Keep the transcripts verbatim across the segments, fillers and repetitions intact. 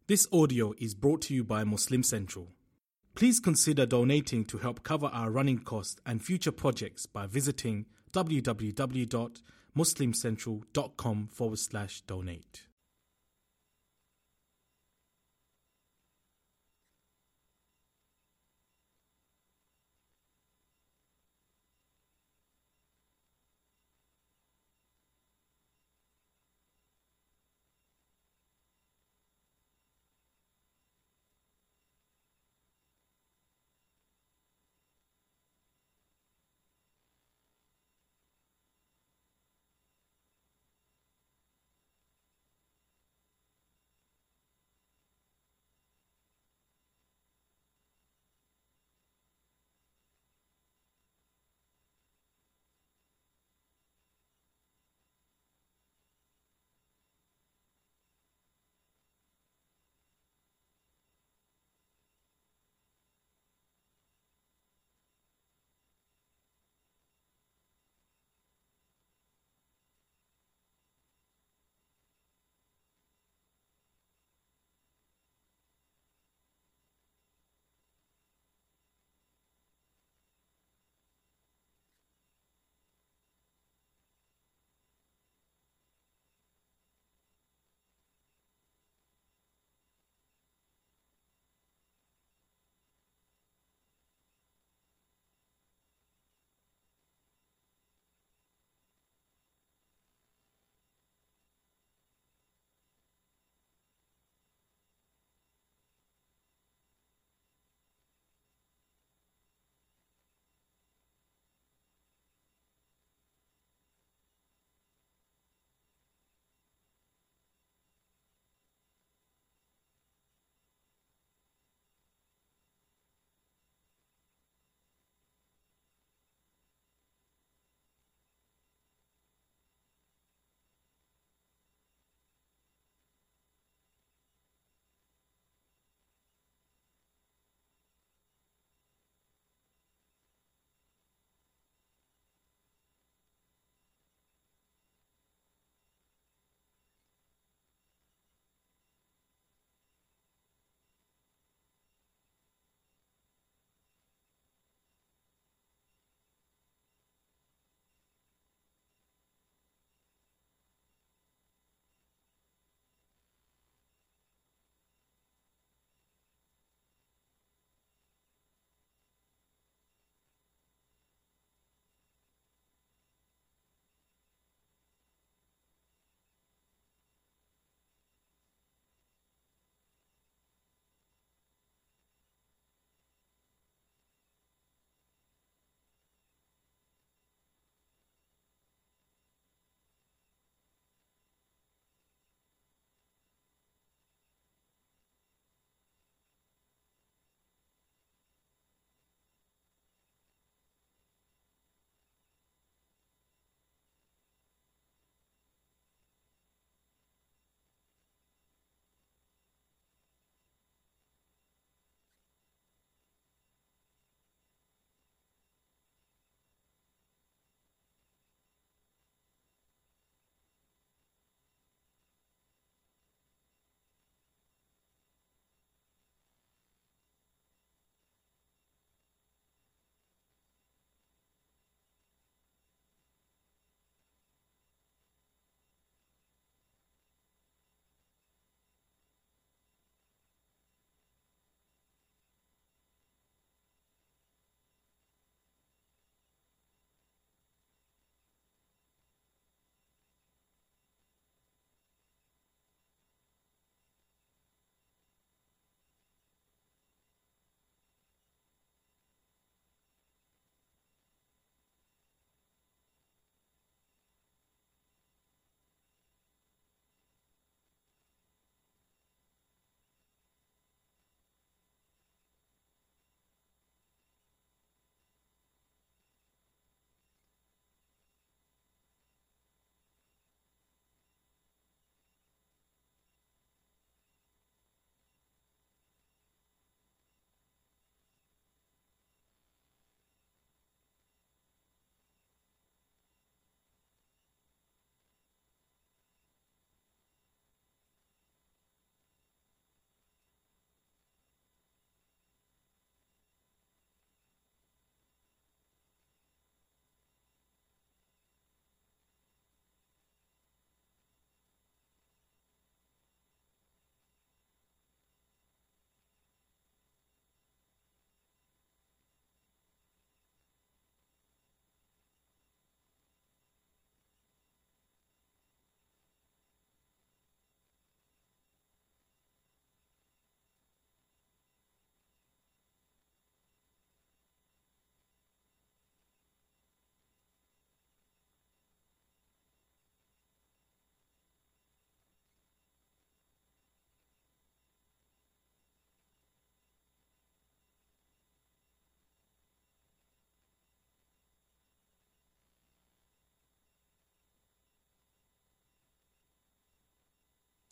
This audio is brought to you by Muslim Central. Please consider donating to help cover our running costs and future projects by visiting www.muslimcentral.com forward slash donate.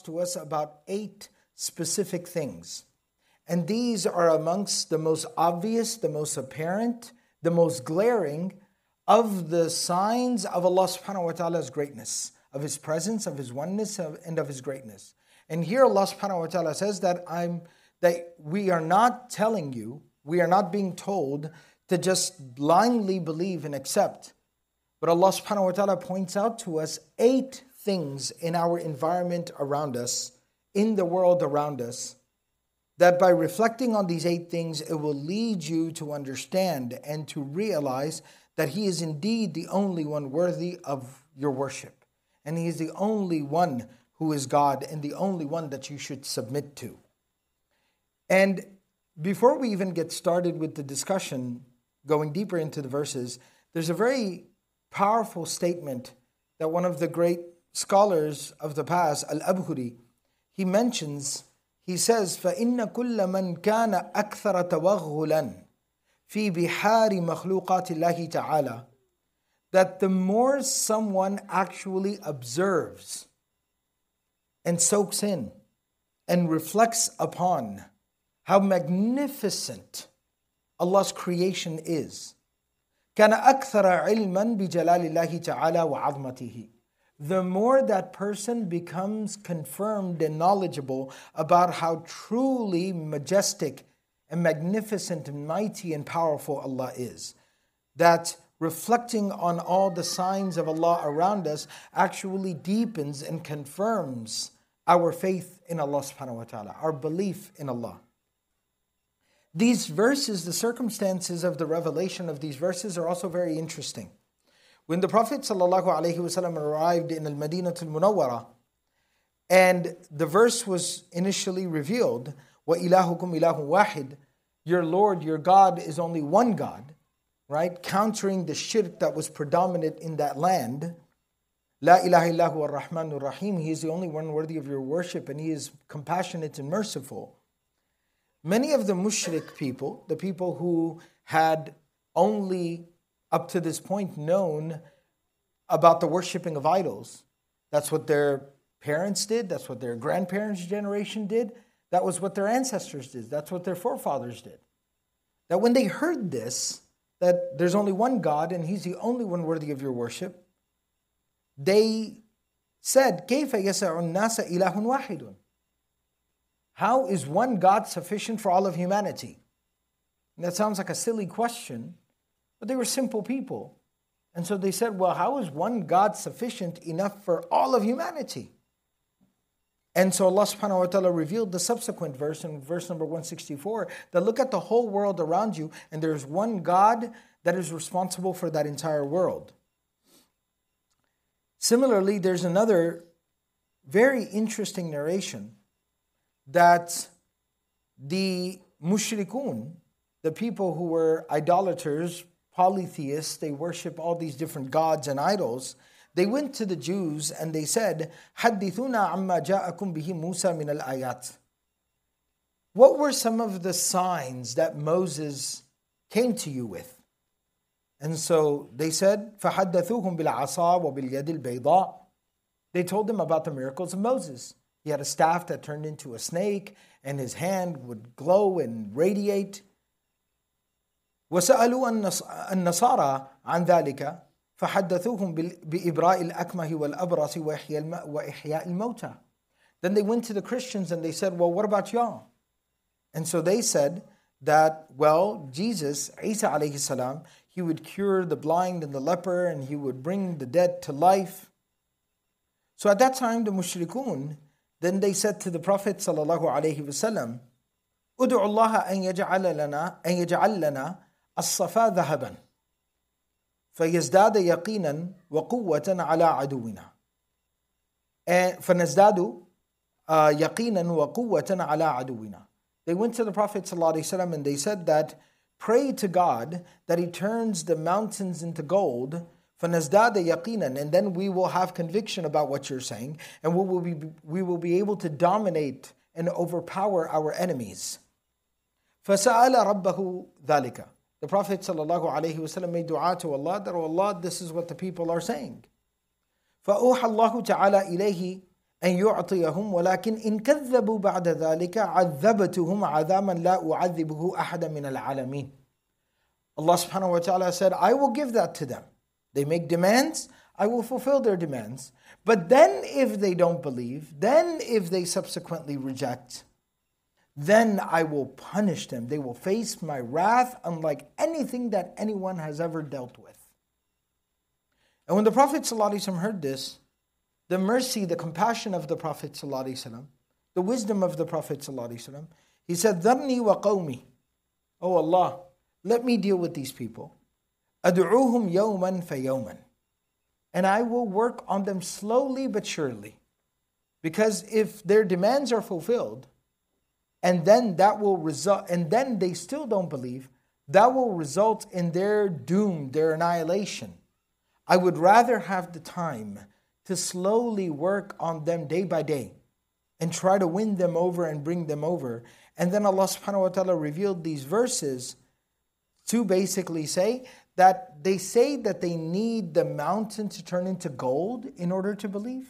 to us about eight specific things. And these are amongst the most obvious, the most apparent, the most glaring of the signs of Allah subhanahu wa ta'ala's greatness, of His presence, of His oneness, and of His greatness. And here Allah subhanahu wa ta'ala says that I'm that we are not telling you, we are not being told to just blindly believe and accept. But Allah subhanahu wa ta'ala points out to us eight things in our environment around us, in the world around us, that by reflecting on these eight things, it will lead you to understand and to realize that He is indeed the only one worthy of your worship. And He is the only one who is God and the only one that you should submit to. And before we even get started with the discussion, going deeper into the verses, there's a very powerful statement that one of the great scholars of the past, Al-Abhuri, he mentions. He says, فَإِنَّ كُلَّ مَنْ كَانَ أَكْثَرَ تَوَغُّلًا فِي بِحَارِ مَخْلُوقَاتِ اللَّهِ تَعَالَى, that the more someone actually observes and soaks in and reflects upon how magnificent Allah's creation is, كَانَ أَكْثَرَ عِلْمًا بِجَلَالِ اللَّهِ تَعَالَى وَعَظْمَتِهِ, the more that person becomes confirmed and knowledgeable about how truly majestic and magnificent and mighty and powerful Allah is. That reflecting on all the signs of Allah around us actually deepens and confirms our faith in Allah subhanahu wa ta'ala, our belief in Allah. These verses, the circumstances of the revelation of these verses are also very interesting. When the Prophet ﷺ arrived in Al-Madinah Al-Munawwarah, and the verse was initially revealed, وَإِلَهُكُمْ إِلَهٌ وَاحِدٌ, your Lord, your God is only one God, right? Countering the shirk that was predominant in that land. La ilaha illahu ar-Rahman ar-Rahim, He is the only one worthy of your worship, and He is compassionate and merciful. Many of the mushrik people, the people who had only up to this point known about the worshipping of idols. That's what their parents did. That's what their grandparents' generation did. That was what their ancestors did. That's what their forefathers did. That when they heard this, that there's only one God and He's the only one worthy of your worship, they said, كَيْفَ يَسَعُ النَّاسَ إِلَهٌ وَاحِدٌ, how is one God sufficient for all of humanity? And that sounds like a silly question, but they were simple people. And so they said, well, how is one God sufficient enough for all of humanity? And so Allah subhanahu wa ta'ala revealed the subsequent verse in verse number one sixty-four, that look at the whole world around you, and there's one God that is responsible for that entire world. Similarly, there's another very interesting narration that the mushrikun, the people who were idolaters, polytheists, they worship all these different gods and idols. They went to the Jews and they said, حَدِّثُونَا عَمَّا جَاءَكُمْ بِهِ مُوسَى مِنَ الْآيَاتِ. What were some of the signs that Moses came to you with? And so they said, فَحَدَّثُوهُمْ بِالْعَصَى وَبِالْيَدِ الْبَيْضَاءِ. They told them about the miracles of Moses. He had a staff that turned into a snake, and his hand would glow and radiate. وَسَأَلُوا النَّصَارَى عَنْ ذَلِكَ فَحَدَّثُوهُمْ بِإِبْرَاءِ الْأَكْمَهِ وَالْأَبْرَصِ وَإِحْيَاءِ الْمَوْتَى. Then they went to the Christians and they said, well, what about y'all? And so they said that, well, Jesus, Isa alayhi salam, He would cure the blind and the leper, and He would bring the dead to life. So at that time, the mushrikun, then they said to the Prophet sallallahu alayhi wasallam, أُدْعُ اللَّهَ أَن يَجْعَلَ لَنَا أَن يَجْعَلَ لَنَا الصَّفَا ذَهَبًا فَيَزْدَادَ يَقِينًا وَقُوَّةً عَلَى عَدُوِّنَا فَنَزْدَادُ يَقِينًا وَقُوَّةً عَلَى عَدُوِّنَا. They went to the Prophet ﷺ and they said that, pray to God that He turns the mountains into gold, فَنَزْدَادَ يَقِينًا, and then we will have conviction about what you're saying, and we will be, we will be able to dominate and overpower our enemies. فَسَأَلَ رَبَّهُ ذَلِكَ. The Prophet ﷺ made dua to Allah that, oh Allah, this is what the people are saying. فَأُوحَى اللَّهُ تَعَالَى إِلَيْهِ أن يعطيهم ولكن إن كذبوا بعد ذلك عذبتهم عذابا لا أعذبه أحدا من العالمين. Allah subhanahu wa ta'ala said, I will give that to them. They make demands, I will fulfill their demands. But then if they don't believe, then if they subsequently reject, then I will punish them. They will face my wrath unlike anything that anyone has ever dealt with. And when the Prophet ﷺ heard this, the mercy, the compassion of the Prophet ﷺ, the wisdom of the Prophet ﷺ, he said, ذَرْنِي وَقَوْمِي. Oh Allah, let me deal with these people. أَدْعُوهُمْ يَوْمًا فَيَوْمًا. And I will work on them slowly but surely. Because if their demands are fulfilled, and then that will result, and then they still don't believe, that will result in their doom, their annihilation. I would rather have the time to slowly work on them day by day and try to win them over and bring them over. And then Allah subhanahu wa ta'ala revealed these verses to basically say that they say that they need the mountain to turn into gold in order to believe.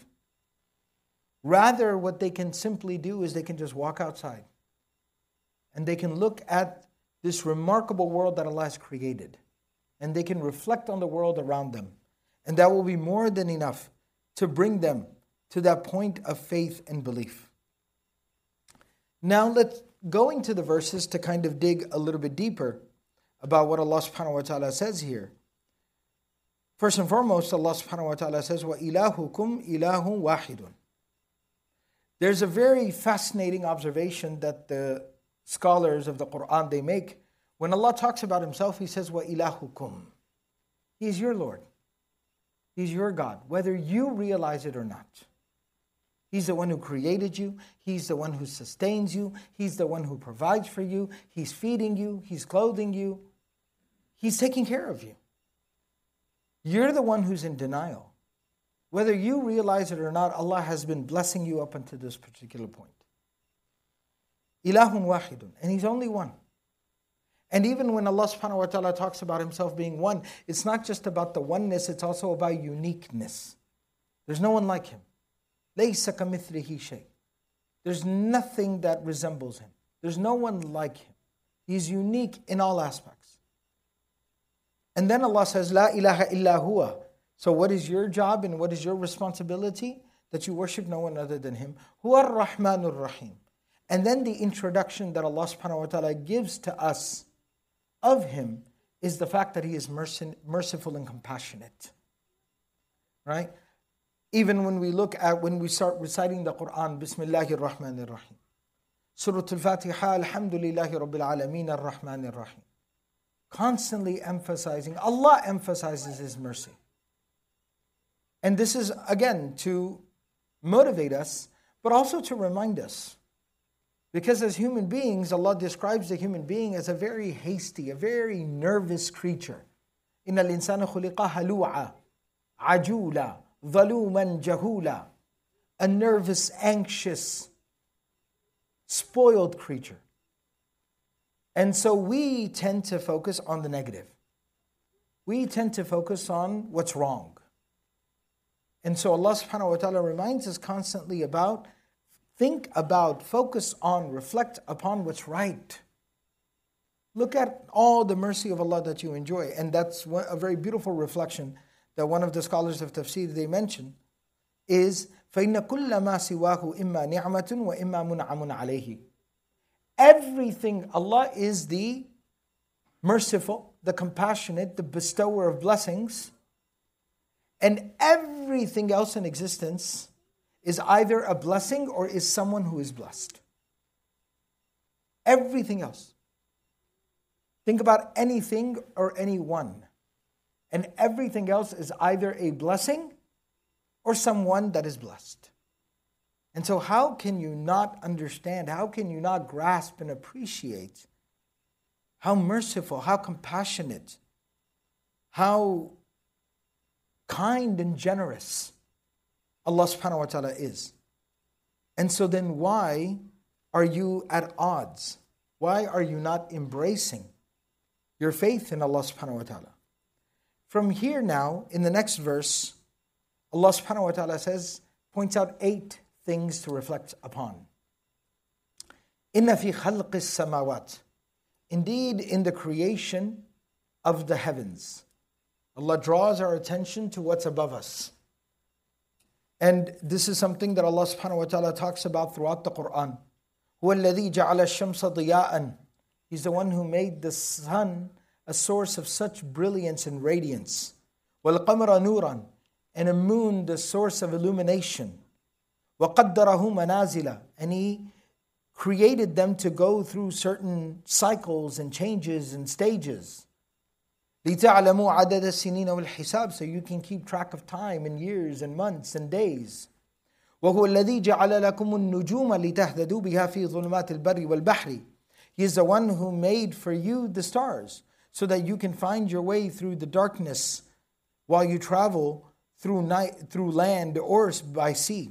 Rather, what they can simply do is they can just walk outside and they can look at this remarkable world that Allah has created, and they can reflect on the world around them. And that will be more than enough to bring them to that point of faith and belief. Now let's go into the verses to kind of dig a little bit deeper about what Allah subhanahu wa ta'ala says here. First and foremost, Allah subhanahu wa ta'ala says, وَإِلَهُكُمْ إِلَهٌ وَاحِدٌ. There's a very fascinating observation that the scholars of the Quran, they make. When Allah talks about Himself, He says, وَإِلَهُكُمْ. He is your Lord. He's your God, whether you realize it or not. He's the one who created you. He's the one who sustains you. He's the one who provides for you. He's feeding you. He's clothing you. He's taking care of you. You're the one who's in denial. Whether you realize it or not, Allah has been blessing you up until this particular point. Ilahun wahidun. And He's only one. And even when Allah subhanahu wa ta'ala talks about Himself being one, it's not just about the oneness, it's also about uniqueness. There's no one like Him. لَيْسَ كَمِثْلِهِ شَيْءٍ. There's nothing that resembles Him. There's no one like Him. He's unique in all aspects. And then Allah says, لَا إِلَهَ إِلَّا هُوَ. So what is your job and what is your responsibility? That you worship no one other than Him. هُوَ الرَّحْمَنُ الرَّحِيمُ. And then the introduction that Allah subhanahu wa ta'ala gives to us of Him is the fact that He is merciful and compassionate. Right? Even when we look at, when we start reciting the Quran, Bismillahir Rahmanir Rahim. Surah Al-Fatiha, Alhamdulillahi Rabbil Alameen Ar-Rahmanir Rahim. Constantly emphasizing, Allah emphasizes His mercy. And this is, again, to motivate us, but also to remind us. Because as human beings, Allah describes the human being as a very hasty, a very nervous creature. إِنَّ الْإِنسَانَ خُلِقَ هَلُوعًا عَجُولًا ظَلُومًا جَهُولًا. A nervous, anxious, spoiled creature. And so we tend to focus on the negative. We tend to focus on what's wrong. And so Allah subhanahu wa ta'ala reminds us constantly about, think about, focus on, reflect upon what's right. Look at all the mercy of Allah that you enjoy. And that's a very beautiful reflection that one of the scholars of tafsir, they mention, is فَإِنَّ كُلَّ مَا سِوَاهُ إِمَّا نِعْمَةٌ وَإِمَّا مُنْعَمٌ عَلَيْهِ. Everything, Allah is the merciful, the compassionate, the bestower of blessings. And everything else in existence is either a blessing or is someone who is blessed. Everything else. Think about anything or anyone. And everything else is either a blessing or someone that is blessed. And so how can you not understand, how can you not grasp and appreciate how merciful, how compassionate, how kind and generous Allah subhanahu wa ta'ala is? And so then why are you at odds? Why are you not embracing your faith in Allah subhanahu wa ta'ala? From here now, in the next verse, Allah subhanahu wa ta'ala says, points out eight things to reflect upon. Inna fi khalqis samawat. Indeed, in the creation of the heavens, Allah draws our attention to what's above us. And this is something that Allah subhanahu wa ta'ala talks about throughout the Quran. هُوَ الَّذِي جَعَلَ الشَّمْسَ ضِيَاءً. He's the one who made the sun a source of such brilliance and radiance. وَالْقَمَرَ نُورًا. And a moon the source of illumination. وَقَدَّرَهُ مَنَازِلًا. And He created them to go through certain cycles and changes and stages. لِتَعْلَمُوا عَدَدَ السِّنِينَ وَالْحِسَابِ. So you can keep track of time and years and months and days. وَهُوَ الَّذِي جَعَلَ لَكُمُ النُّجُومَ لِتَهْتَدُوا بِهَا فِي ظُلُمَاتِ الْبَرِّ وَالْبَحْرِ. He is the one who made for you the stars so that you can find your way through the darkness while you travel through night, through land or by sea.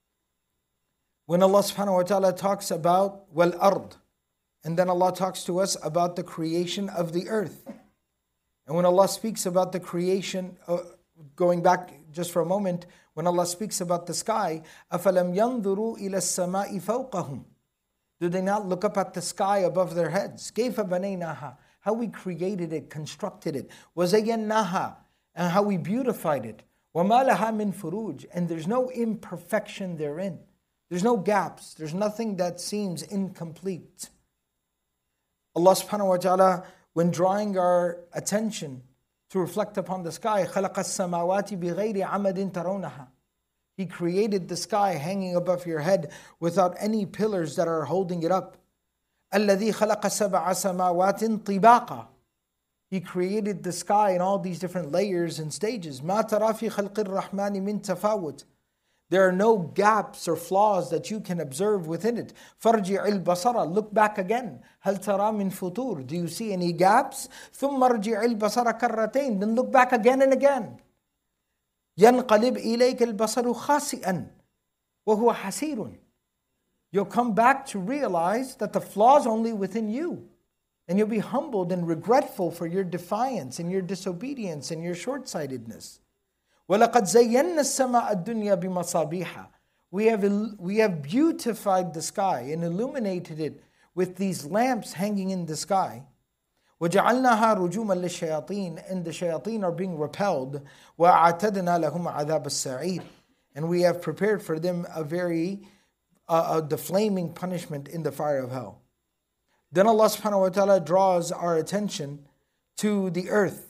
When Allah subhanahu wa ta'ala talks about wal ard, and then Allah talks to us about the creation of the earth. And when Allah speaks about the creation, uh, going back just for a moment, when Allah speaks about the sky, أَفَلَمْ يَنْظُرُوا إِلَى السَّمَاءِ فَوْقَهُمْ. Do they not look up at the sky above their heads? كَيْفَ بَنَيْنَاهَا. How we created it, constructed it. وَزَيَّنَّاهَا. And how we beautified it. وَمَا لَهَا مِنْ فُرُوجٍ. And there's no imperfection therein. There's no gaps. There's nothing that seems incomplete. Allah subhanahu wa ta'ala, when drawing our attention to reflect upon the sky, خَلَقَ السَّمَاوَاتِ بِغَيْرِ عَمَدٍ تَرَوْنَهَا. He created the sky hanging above your head without any pillars that are holding it up. الَّذِي خَلَقَ سَبْعَ سَمَاوَاتٍ طِبَاقًا. He created the sky in all these different layers and stages. مَا تَرَى فِي خَلْقِ الرَّحْمَنِ مِنْ تَفَاوُتٍ. There are no gaps or flaws that you can observe within it. فَارْجِعِ الْبَصَرَ. Look back again. هَلْ تَرَى مِنْ فُطُورٍ. Do you see any gaps? ثُمَّ ارْجِعِ الْبَصَرَ كَرَّتَيْنِ. Then look back again and again. يَنْقَلِبْ إِلَيْكَ الْبَصَرُ خَاسِئًا وَهُوَ حَسِيرٌ. You'll come back to realize that the flaws only within you. And you'll be humbled and regretful for your defiance and your disobedience and your short-sightedness. وَلَقَدْ زَيَّنَّا السَّمَاءَ الدُّنْيَا بِمَصَابِيحَ. We have, we have beautified the sky and illuminated it with these lamps hanging in the sky. وَجَعَلْنَاهَا رُجُومًا لِلشَّيَاطِينَ. And the shayateen are being repelled. وَأَعْتَدْنَا لَهُمْ عَذَابَ السَّعِيرِ. And we have prepared for them a very uh, uh, the flaming punishment in the fire of hell. Then Allah subhanahu wa ta'ala draws our attention to the earth.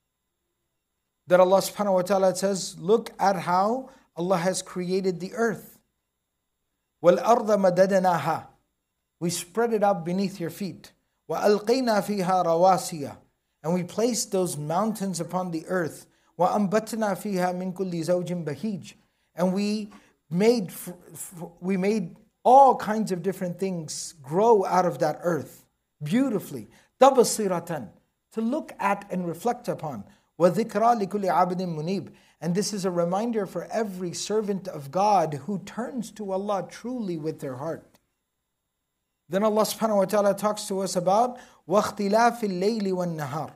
That Allah subhanahu wa ta'ala says, look at how Allah has created the earth. وَالْأَرْضَ مَدَدْنَاهَا. We spread it out beneath your feet. وَأَلْقَيْنَا فِيهَا رَوَاسِيَ. And we placed those mountains upon the earth. وَأَنْبَتْنَا فِيهَا مِنْ كُلِّ زَوْجٍ بَهِيجٍ. And we made, we made all kinds of different things grow out of that earth beautifully. تَبْصِرَةً. To look at and reflect upon. وَذِكْرَى لِكُلِّ عَبْدٍ مُنِيبٍ. And this is a reminder for every servant of God who turns to Allah truly with their heart. Then Allah subhanahu wa ta'ala talks to us about وَاخْتِلَافِ اللَّيْلِ وَالنَّهَارِ.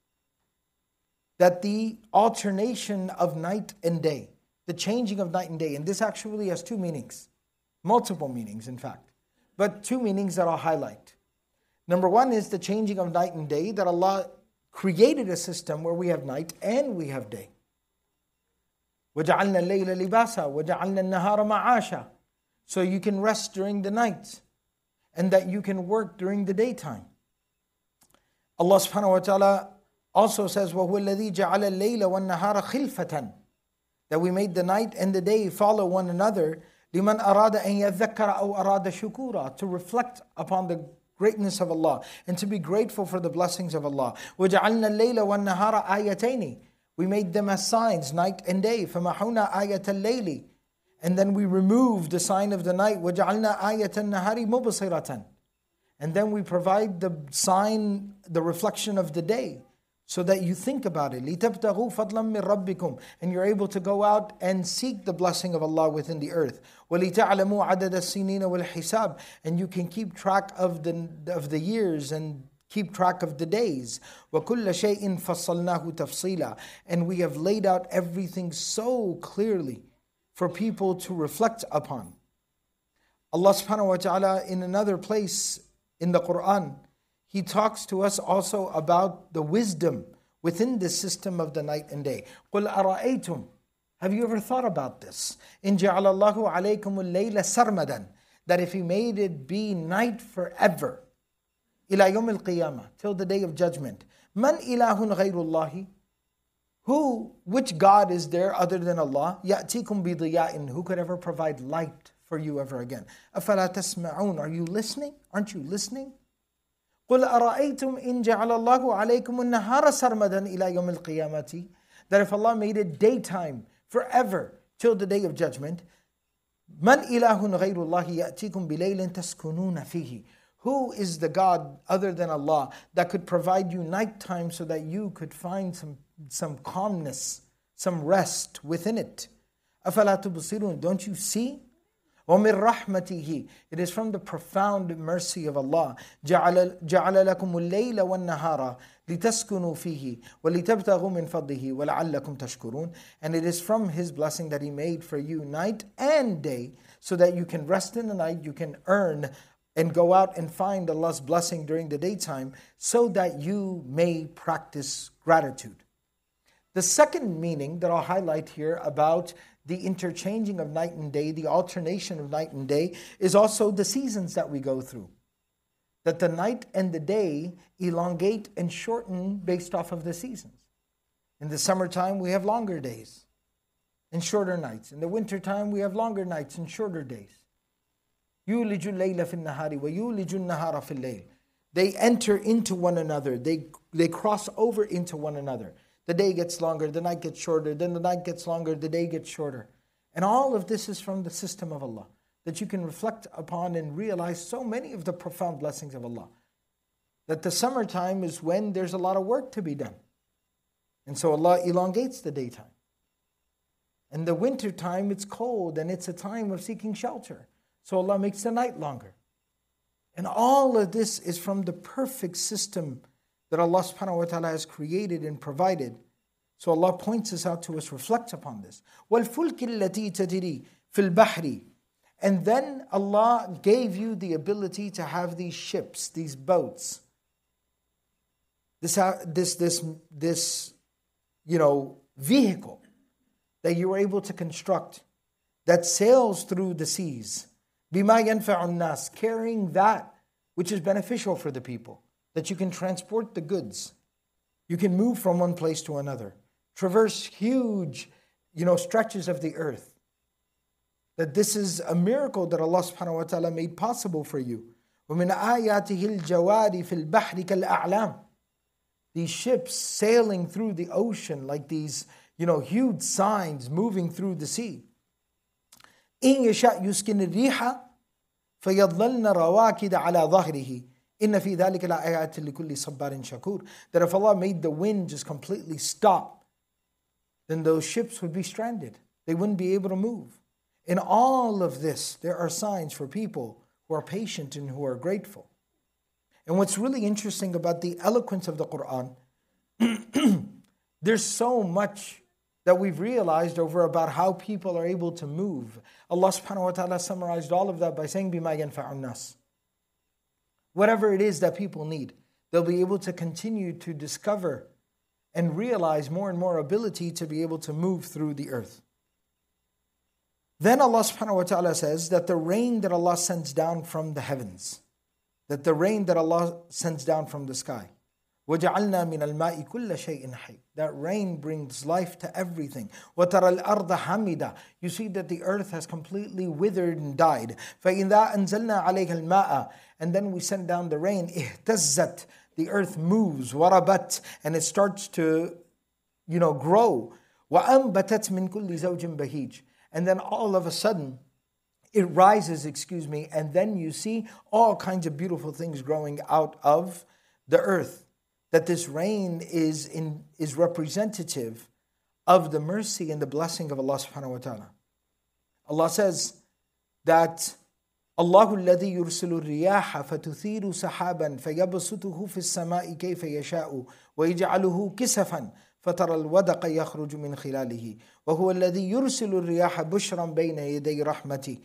That the alternation of night and day, the changing of night and day, and this actually has two meanings, multiple meanings in fact, but two meanings that I'll highlight. Number one is the changing of night and day, that Allah created a system where we have night and we have day. وَجَعَلْنَا اللَّيْلَ لِبَاسًا وَجَعَلْنَا النَّهَارَ مَعَاشًا. So you can rest during the night and that you can work during the daytime. Allah subhanahu wa ta'ala also says, وَهُوَ الَّذِي جَعَلَ اللَّيْلَ وَالنَّهَارَ خِلْفَةً. That we made the night and the day follow one another. لِمَنْ أَرَادَ أَنْ يَذَّكَّرَ أَوْ أَرَادَ شُكُورًا. To reflect upon the greatness of Allah and to be grateful for the blessings of Allah. وَجَعَلْنَا اللَّيْلَ وَالنَّهَارَ آيَتَيْنِ. We made them as signs, night and day. فَمَحُونَا آيَةَ اللَّيْلِ. And then we removed the sign of the night. وَجَعَلْنَا آيَةَ النَّهَارِ مُبْصِرَةً. And then we provide the sign, the reflection of the day, so that you think about it. لِتَبْتَغُوا فَضْلًا مِّن رَبِّكُمْ. And you're able to go out and seek the blessing of Allah within the earth. وَلِتَعْلَمُوا عَدَدَ السِّنِينَ وَالْحِسَابِ. And you can keep track of the, of the years and keep track of the days. وَكُلَّ شَيْءٍ فَصَّلْنَاهُ تَفْصِيلًا. And we have laid out everything so clearly for people to reflect upon. Allah subhanahu wa ta'ala in another place in the Quran, He talks to us also about the wisdom within the system of the night and day. قُلْ أَرَأَيْتُمْ, have you ever thought about this? إِنْ جَعَلَ اللَّهُ عَلَيْكُمُ اللَّيْلَ سَرْمَدًا, that if He made it be night forever, إِلَى يَوْمِ الْقِيَامَةِ, till the day of judgment. مَنْ إِلَهٌ غَيْرُ اللَّهِ, who, which God is there other than Allah? يَأْتِيكُمْ بِضِيَاءٍ, who could ever provide light for you ever again? أَفَلَا تَسْمَعُونَ, are you listening? Aren't you listening? قُلْ أَرَأَيْتُمْ إِنْ جَعَلَ اللَّهُ عَلَيْكُمُ النَّهَارَ سَرْمَدًا إِلَى يَوْمِ الْقِيَامَةِ, that if Allah made it daytime forever till the day of judgment, مَنْ إِلَهٌ غَيْرُ اللَّهِ يَأْتِيكُمْ بِلَيْلٍ تَسْكُنُونَ فِيهِ, who is the God other than Allah that could provide you nighttime so that you could find some, some calmness, some rest within it? أَفَلَا تُبْصِرُونَ, don't you see? وَمِن رَحْمَتِهِ, it is from the profound mercy of Allah. جَعَلَ, جَعَلَ لَكُمُ اللَّيْلَ وَالنَّهَارَ لِتَسْكُنُوا فِيهِ وَلِتَبْتَغُوا مِنْ فَضْلِهِ وَلَعَلَّكُمْ تَشْكُرُونَ, and it is from His blessing that He made for you night and day so that you can rest in the night, you can earn and go out and find Allah's blessing during the daytime so that you may practice gratitude. The second meaning that I'll highlight here about the interchanging of night and day, the alternation of night and day, is also the seasons that we go through. That the night and the day elongate and shorten based off of the seasons. In the summertime, we have longer days and shorter nights. In the wintertime, we have longer nights and shorter days. يُولِجُ اللَّيْلَ فِي النَّهَارِ وَيُولِجُ النَّهَارَ فِي اللَّيْلِ, they enter into one another. They, they cross over into one another. The day gets longer, the night gets shorter, then the night gets longer, the day gets shorter. And all of this is from the system of Allah, that you can reflect upon and realize so many of the profound blessings of Allah. That the summertime is when there's a lot of work to be done. And so Allah elongates the daytime. And the wintertime, it's cold and it's a time of seeking shelter. So Allah makes the night longer. And all of this is from the perfect system that Allah subhanahu wa ta'ala has created and provided. So Allah points this out to us, reflects upon this. وَالْفُلْكِ الَّتِي تَجْرِي فِي الْبَحْرِ, and then Allah gave you the ability to have these ships, these boats. This, this, this, this, you know, vehicle that you were able to construct that sails through the seas. بِمَا يَنْفَعُ النَّاسِ, carrying that which is beneficial for the people. That you can transport the goods. You can move from one place to another. Traverse huge, you know, stretches of the earth. That this is a miracle that Allah subhanahu wa ta'ala made possible for you. وَمِنْ آيَاتِهِ الْجَوَارِ فِي الْبَحْرِ كَالْأَعْلَامِ, these ships sailing through the ocean like these, you know, huge signs moving through the sea. إِنْ يَشَأْ يُسْكِنِ الرِّيحَ فَيَظْلَلْنَ رَوَاكِدَ عَلَى ظَهْرِهِ إِنَّ فِي ذَلِكَ لَآيَاتٍ لِكُلِّ صَبَّارٍ شَكُورٍ, that if Allah made the wind just completely stop, then those ships would be stranded. They wouldn't be able to move. In all of this, there are signs for people who are patient and who are grateful. And what's really interesting about the eloquence of the Quran, there's so much that we've realized over about how people are able to move. Allah subhanahu wa ta'ala summarized all of that by saying, بِمَا يَنْفَعُ النَّاسِ. Whatever it is that people need, they'll be able to continue to discover and realize more and more ability to be able to move through the earth. Then Allah subhanahu wa ta'ala says that the rain that Allah sends down from the heavens, that the rain that Allah sends down from the sky, وَجَعَلْنَا مِنَ الْمَاءِ كُلَّ شَيْءٍ حَيٍّ, that rain brings life to everything. وَتَرَى الْأَرْضَ حَمِدًا, you see that the earth has completely withered and died. فَإِذَا أَنزَلْنَا عَلَيْهَا الْمَاءَ, and then we send down the rain. اهتزت, the earth moves. وَرَبَتْ, and it starts to, you know, grow. وَأَنْبَتَتْ مِنْ كُلِّ زَوْجٍ بَهِيجٍ, and then all of a sudden it rises, excuse me, and then you see all kinds of beautiful things growing out of the earth. That this rain is in is representative of the mercy and the blessing of Allah subhanahu wa ta'ala. Allah says that Allahu alladhi yursilu riyaha fatuthiru sahaban fayabsutuhu fi as-sama'i kayfa yasha'u wa yaj'aluhu kisafan fatara al-wadaqa yakhruju min khilalihi wa huwa alladhi yursilu riyaha bushran bayna yaday rahmati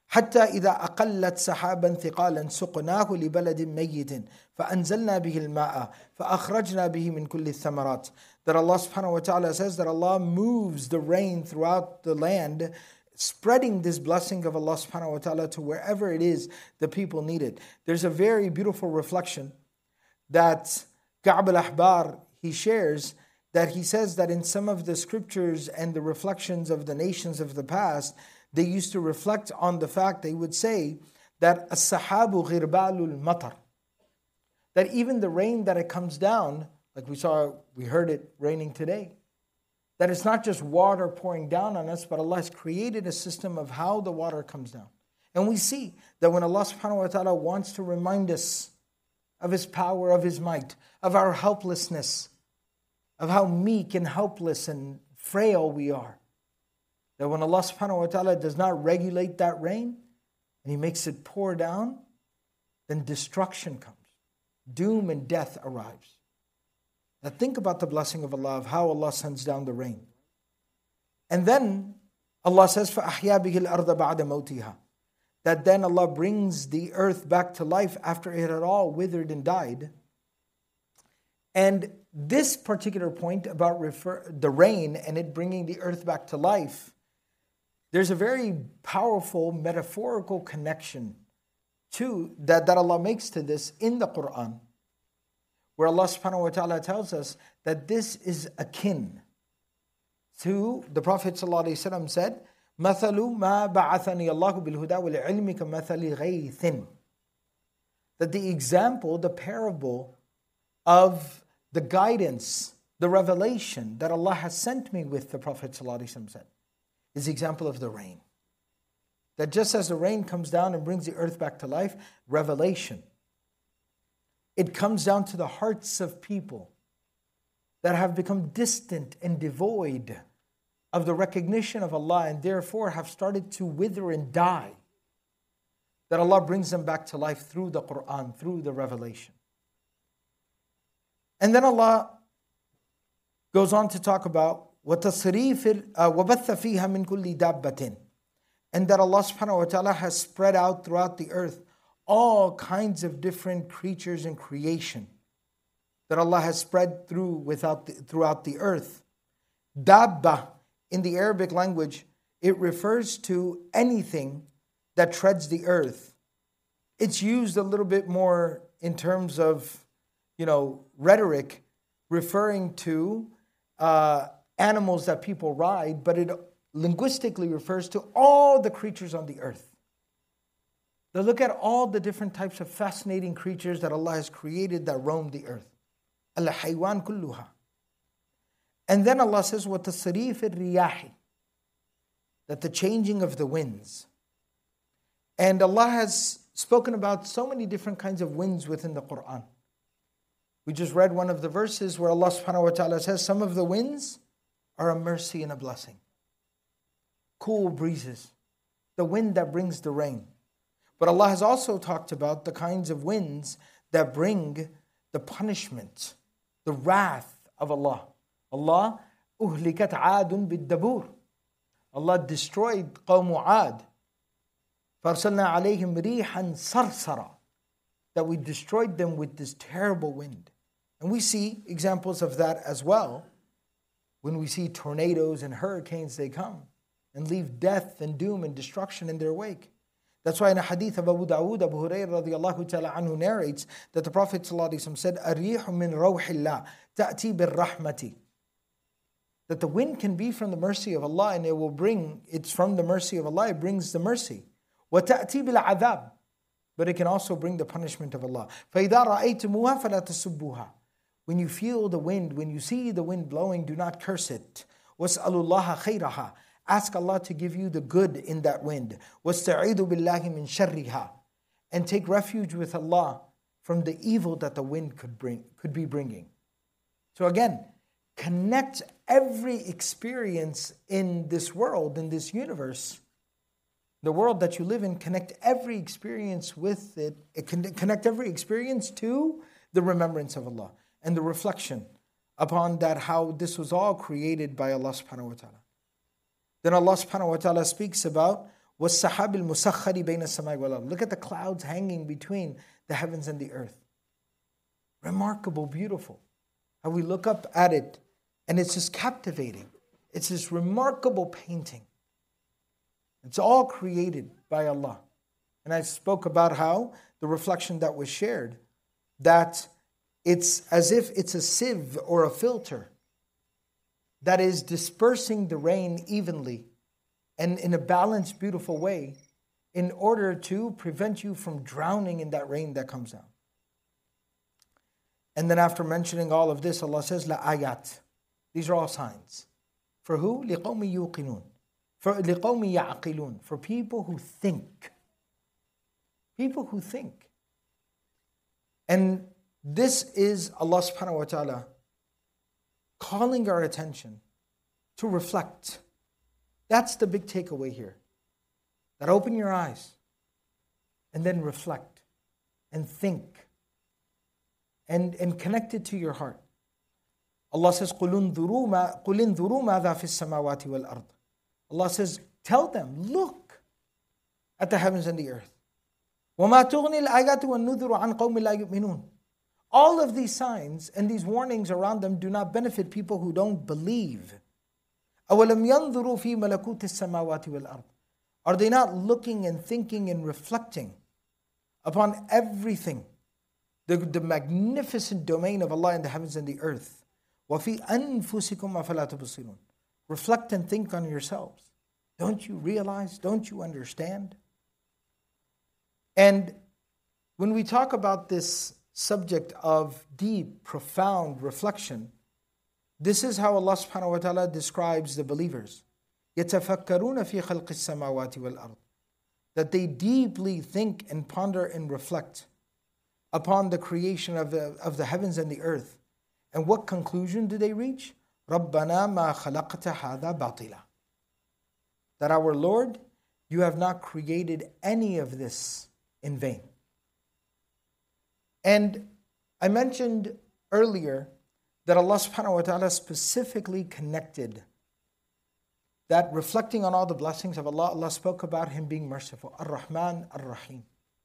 حتى إذا أقلت سحابا ثقالا سقناه لبلد ميت فأنزلنا به الماء فأخرجنا به من كل الثمرات. That Allah subhanahu wa ta'ala says that Allah moves the rain throughout the land, spreading this blessing of Allah subhanahu wa ta'ala to wherever it is the people need it. There's a very beautiful reflection that Ka'b al-Ahbar, he shares, that he says that in some of the scriptures and the reflections of the nations of the past, they used to reflect on the fact, they would say that as-sahabu ghirbalul matar, that even the rain that it comes down, like we saw, we heard it raining today, that it's not just water pouring down on us, but Allah has created a system of how the water comes down. And we see that when Allah subhanahu wa ta'ala wants to remind us of His power, of His might, of our helplessness, of how meek and helpless and frail we are, that when Allah subhanahu wa ta'ala does not regulate that rain and He makes it pour down, then destruction comes. Doom and death arrives. Now think about the blessing of Allah, of how Allah sends down the rain. And then Allah says, فَأَحْيَا بِهِ الْأَرْضَ بَعْدَ مَوْتِهَا, that then Allah brings the earth back to life after it had all withered and died. And this particular point about refer, the rain and it bringing the earth back to life, there's a very powerful metaphorical connection to that, that Allah makes to this in the Quran, where Allah subhanahu wa ta'ala tells us that this is akin to the Prophet sallallahu alaihi wasallam said, مَثَلُ مَا بَعَثَنِي اللَّهُ بِالْهُدَى وَالْعِلْمِ كَمَثَلِ غَيْثٍ, that the example, the parable of the guidance, the revelation that Allah has sent me with, the Prophet sallallahu alaihi wasallam said, is the example of the rain. That just as the rain comes down and brings the earth back to life, revelation, it comes down to the hearts of people that have become distant and devoid of the recognition of Allah and therefore have started to wither and die. That Allah brings them back to life through the Quran, through the revelation. And then Allah goes on to talk about وَتَصْرِيفِ وَبَثَّ فِيهَا مِنْ كُلِّ دَابَّةٍ, and that Allah subhanahu wa ta'ala has spread out throughout the earth all kinds of different creatures and creation that Allah has spread through without the, throughout the earth. Dabba, in the Arabic language, it refers to anything that treads the earth. It's used a little bit more in terms of, you know, rhetoric, referring to uh, animals that people ride, but it linguistically refers to all the creatures on the earth. Now look at all the different types of fascinating creatures that Allah has created that roam the earth. Al-haywan kulluha. And then Allah says, وَتَصْرِيفِ الرِّيَاحِ, that the changing of the winds. And Allah has spoken about so many different kinds of winds within the Quran. We just read one of the verses where Allah subhanahu wa ta'ala says, some of the winds are a mercy and a blessing. Cool breezes, the wind that brings the rain. But Allah has also talked about the kinds of winds that bring the punishment, the wrath of Allah. Allah, أُهْلِكَتْ عَادٌ بِالدَّبُورِ, Allah destroyed قوم عاد. فَأَرْسَلْنَا عَلَيْهِمْ رِيحًا صَرْصَرًا, that we destroyed them with this terrible wind. And we see examples of that as well. When we see tornadoes and hurricanes, they come and leave death and doom and destruction in their wake. That's why in a hadith of Abu Dawood, Abu Hurairah radiallahu ta'ala anhu narrates that the Prophet ﷺ said, أَرِيحٌ مِّن رَوْحِ اللَّهِ تَأْتِي بِالرَّحْمَةِ, that the wind can be from the mercy of Allah and it will bring, it's from the mercy of Allah, it brings the mercy. وَتَأْتِي بِالْعَذَابِ, but it can also bring the punishment of Allah. فَإِذَا رَأَيْتُمُوهَا فَلَا تَسُبُّوهَا, when you feel the wind, when you see the wind blowing, do not curse it. وَاسْأَلُوا اللَّهَ خَيْرَهَا, ask Allah to give you the good in that wind. وَاسْتَعِيذُوا بِاللَّهِ مِنْ شَرِّهَا, and take refuge with Allah from the evil that the wind could bring, could be bringing. So again, connect every experience in this world, in this universe, the world that you live in, connect every experience with it, connect every experience to the remembrance of Allah and the reflection upon that, how this was all created by Allah subhanahu wa ta'ala. Then Allah subhanahu wa ta'ala speaks about وَالسَّحَابِ الْمُسَخَّرِ بَيْنَ السَّمَاءِ وَالْأَرْضِ. Look at the clouds hanging between the heavens and the earth. Remarkable, beautiful. How we look up at it and it's just captivating. It's this remarkable painting. It's all created by Allah. And I spoke about how the reflection that was shared, that it's as if it's a sieve or a filter that is dispersing the rain evenly and in a balanced, beautiful way in order to prevent you from drowning in that rain that comes down. And then after mentioning all of this, Allah says, La ayat. These are all signs. For who? لِقَوْمِ يُوقِنُونَ. For لِقَوْمِ يَعْقِلُونَ. For people who think. People who think. And this is Allah subhanahu wa ta'ala calling our attention to reflect. That's the big takeaway here. That open your eyes and then reflect and think and, and connect it to your heart. Allah says, قُلْ انظُرُوا مَا قُلْ انظُرُوا مَاذَا فِي السَّمَاوَاتِ وَالْأَرْضِ. Allah says, tell them, look at the heavens and the earth. وَمَا تُغْنِي الْآيَاتُ وَالنُّذُرُ عَنْ قَوْمٍ لَا يُؤْمِنُونَ. All of these signs and these warnings around them do not benefit people who don't believe. أَوَلَمْ يَنْظُرُوا فِي مَلَكُوتِ السَّمَاوَاتِ وَالْأَرْضِ. Are they not looking and thinking and reflecting upon everything, the, the magnificent domain of Allah in the heavens and the earth? وَفِي أَنفُسِكُمْ أَفَلَا تُبْصِرُونَ. Reflect and think on yourselves. Don't you realize? Don't you understand? And when we talk about this subject of deep, profound reflection, this is how Allah subhanahu wa ta'ala describes the believers. يَتَفَكَّرُونَ فِي خَلْقِ السَّمَاوَاتِ وَالْأَرْضِ. That they deeply think and ponder and reflect upon the creation of the, of the heavens and the earth. And what conclusion do they reach? رَبَّنَا مَا خَلَقْتَ هَذَا بَاطِلًا. That our Lord, you have not created any of this in vain. And I mentioned earlier that Allah subhanahu wa ta'ala specifically connected that reflecting on all the blessings of Allah, Allah spoke about Him being merciful. Ar-Rahman, Ar-Rahim.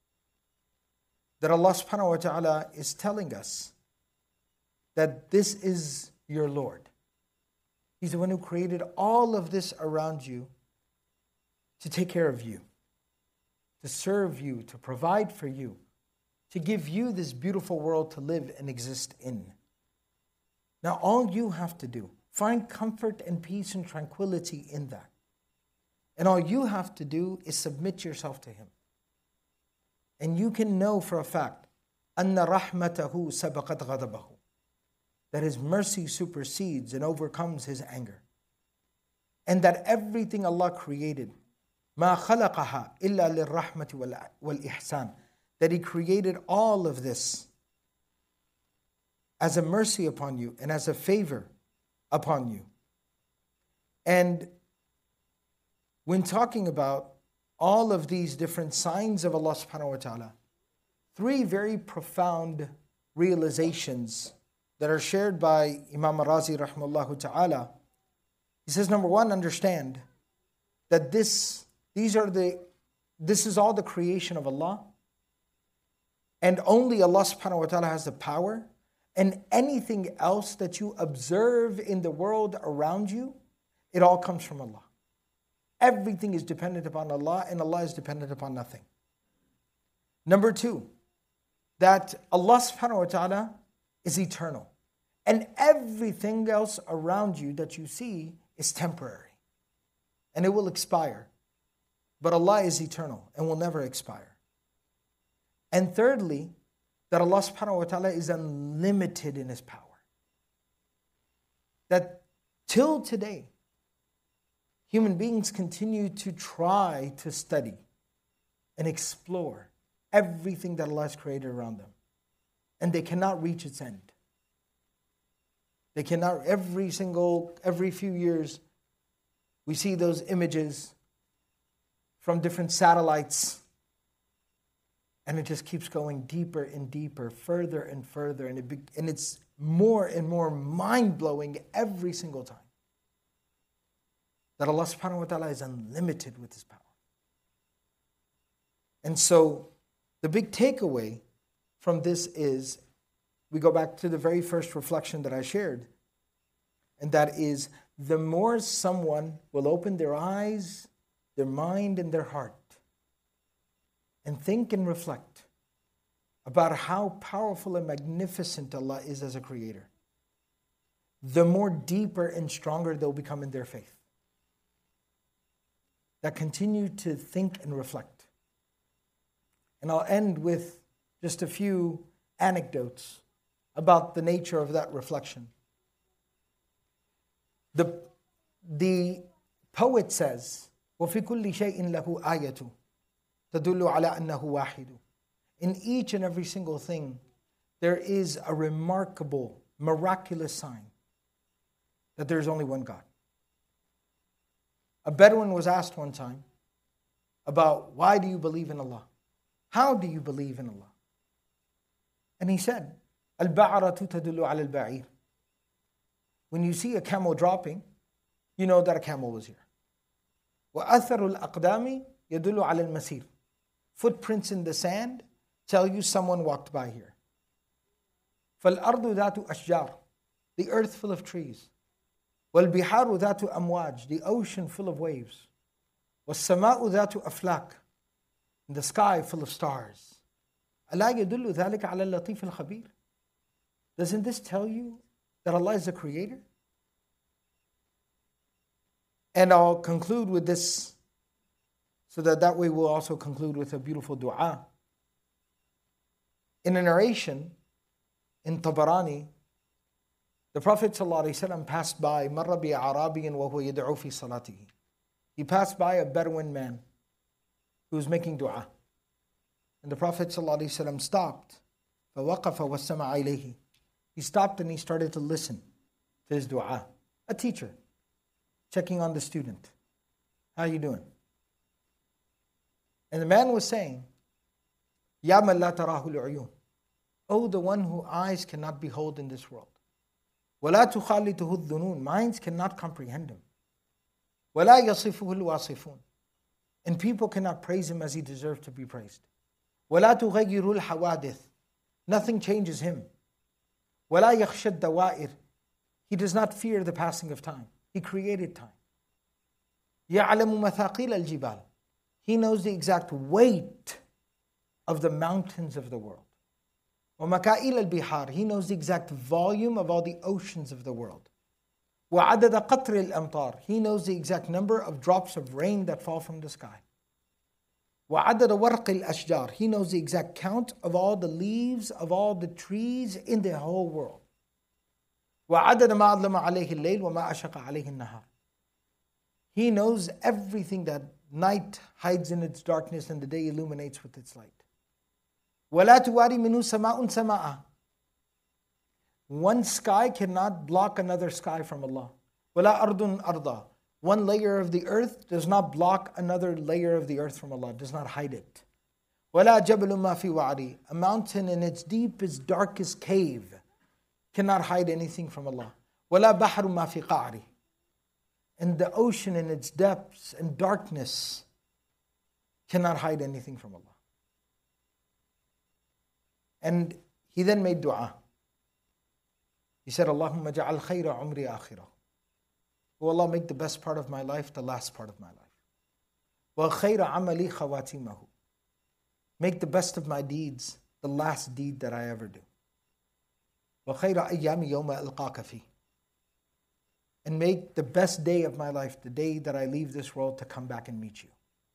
That Allah subhanahu wa ta'ala is telling us that this is your Lord. He's the one who created all of this around you to take care of you, to serve you, to provide for you, to give you this beautiful world to live and exist in. Now all you have to do, find comfort and peace and tranquility in that. And all you have to do is submit yourself to Him. And you can know for a fact, أَنَّ رَحْمَتَهُ سَبَقَتْ غَضَبَهُ. That His mercy supersedes and overcomes His anger. And that everything Allah created, مَا خَلَقَهَا إِلَّا لِلرَّحْمَةِ وَالْإِحْسَانِ. That He created all of this as a mercy upon you and as a favor upon you. And when talking about all of these different signs of Allah subhanahu wa ta'ala, three very profound realizations that are shared by Imam Razi rahimahullah ta'ala. He says, number one, understand that this, these are the, this is all the creation of Allah, and only Allah subhanahu wa ta'ala has the power, and anything else that you observe in the world around you, it all comes from Allah. Everything is dependent upon Allah, and Allah is dependent upon nothing. Number two, that Allah subhanahu wa ta'ala is eternal. And everything else around you that you see is temporary. And it will expire. But Allah is eternal and will never expire. And thirdly, that Allah subhanahu wa ta'ala is unlimited in His power. That till today, human beings continue to try to study and explore everything that Allah has created around them. And they cannot reach its end. They cannot, every single, every few years, we see those images from different satellites, and it just keeps going deeper and deeper, further and further, and, it be, and it's more and more mind-blowing every single time. That Allah subhanahu wa ta'ala is unlimited with His power. And so the big takeaway from this is, we go back to the very first reflection that I shared, and that is, the more someone will open their eyes, their mind, and their heart, and think and reflect about how powerful and magnificent Allah is as a creator, the more deeper and stronger they'll become in their faith. That continue to think and reflect. And I'll end with just a few anecdotes about the nature of that reflection. The, the poet says, وَفِي كُلِّ شَيْءٍ لَهُ آيَةٌ تَدُلُّ عَلَىٰ أَنَّهُ وَاحِدٌ. In each and every single thing, there is a remarkable, miraculous sign that there is only one God. A Bedouin was asked one time about, why do you believe in Allah? How do you believe in Allah? And he said, البعرة تدل على البعير. When you see a camel dropping, you know that a camel was here. وأثر الأقدام يدل على المسير. Footprints in the sand tell you someone walked by here. فالأرض ذات أشجار. The earth full of trees. والبحار ذات أمواج. The ocean full of waves. والسماء ذات أفلاك. And the sky full of stars. ألا يدل ذلك على اللطيف الخبير. Doesn't this tell you that Allah is the creator? And I'll conclude with this, so that that way we'll also conclude with a beautiful dua. In a narration in Tabarani, the Prophet ﷺ passed by مَرَّ بِأَعْرَابِيٍّ وَهُوَ يَدْعُو فِي صَلَاتِهِ. He passed by a Bedouin man who was making dua. And the Prophet ﷺ stopped. فَوَقَفَ وَاسْتَمَعَ إِلَيْهِ. He stopped and he started to listen to his dua. A teacher checking on the student. How are you doing? And the man was saying, يَا مَنْ لَا تَرَاهُ الْعُيُونَ. Oh, the one whose eyes cannot behold in this world. وَلَا تُخَالِطُهُ الذُّنُونَ. Minds cannot comprehend him. وَلَا يَصِفُهُ الْوَاصِفُونَ. And people cannot praise him as he deserves to be praised. وَلَا تُغَيِّرُ الْحَوَادِثِ. Nothing changes him. وَلَا يَخْشَى الدَّوَائِرِ. He does not fear the passing of time. He created time. يَعْلَمُ مَثَاقِيلَ الْجِبَالِ. He knows the exact weight of the mountains of the world. وَمَكَائِلَ الْبِحَارِ. He knows the exact volume of all the oceans of the world. وَعَدَدَ قَطْرِ الْأَمْطَارِ. He knows the exact number of drops of rain that fall from the sky. وَعَدَدَ وَرْقِ الْأَشْجَارِ. He knows the exact count of all the leaves of all the trees in the whole world. وَعَدَدَ مَا أَظْلَمَ عَلَيْهِ اللَّيْلِ وَمَا أَشَقَ عَلَيْهِ النَّهَارِ. He knows everything that night hides in its darkness and the day illuminates with its light. وَلَا تُوَارِ مِنْهُ سَمَاءٌ سَمَاءً. One sky cannot block another sky from Allah. وَلَا أَرْضٌ أَرْضًا. One layer of the earth does not block another layer of the earth from Allah, does not hide it. وَلَا جَبَلٌ مَا فِي وَعْرِي. A mountain in its deepest, darkest cave cannot hide anything from Allah. وَلَا بَحْرٌ مَا فِي قَعْرِ. And the ocean in its depths and darkness cannot hide anything from Allah. And he then made dua. He said, Allahumma ja'al khayra umri akhirah. Oh Allah, make the best part of my life the last part of my life. Wa khayra amali khawatimahu. Make the best of my deeds the last deed that I ever do. Wa khayra ayyami yawma alqaka fi. And make the best day of my life the day that I leave this world to come back and meet you.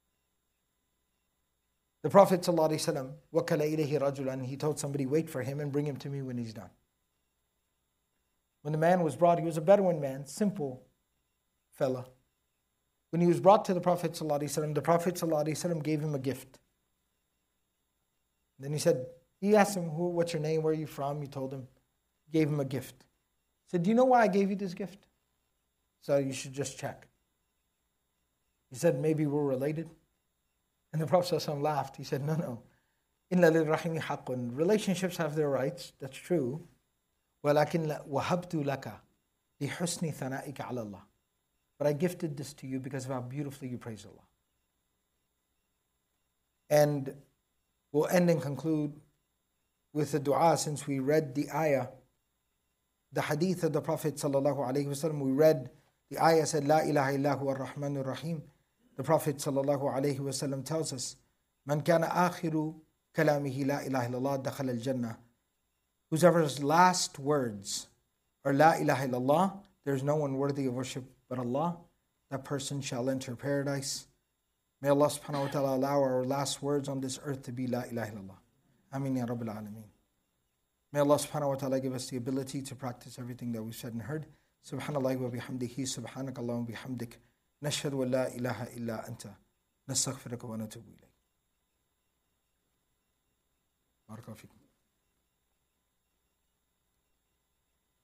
The Prophet ﷺ, وَكَلَ إِلَيْهِ رَجُلًا. He told somebody, wait for him and bring him to me when he's done. When the man was brought, he was a Bedouin man, simple fella. When he was brought to the Prophet ﷺ, the Prophet ﷺ gave him a gift. Then he said, he asked him, Who, what's your name, where are you from? He told him, gave him a gift. He said, do you know why I gave you this gift? So you should just check. He said, maybe we're related. And the Prophet ﷺ laughed. He said, no, no. إِنَّ لِلرَّحِمِ حَقٌّ. Relationships have their rights, that's true. وَلَكِنْ وَهَبْتُ لَكَ لِحُسْنِ ثَنَائِكَ عَلَى اللَّهِ. But I gifted this to you because of how beautifully you praise Allah. And we'll end and conclude with the dua, since we read the ayah, the hadith of the Prophet sallallahu alaihi wasallam. We read the ayah said, La ilaha illahu ar-Rahman ar-Rahim. The Prophet sallallahu alaihi wasallam tells us, Man kana akhiru kalamihi la ilaha illallah dakhala al-jannah. Whoever's last words are La ilaha illallah, there is no one worthy of worship but Allah, that person shall enter paradise. May Allah subhanahu wa ta'ala allow our last words on this earth to be La ilaha illallah. Ameen ya Rabbil Alameen. May Allah subhanahu wa ta'ala give us the ability to practice everything that we've said and heard. Subhanallah wa bihamdihi, subhanakallah wa bihamdik. Nashhadu an la ilaha illa anta. Nastaghfiruka wa natubu ilayk. Barakallahu fikum.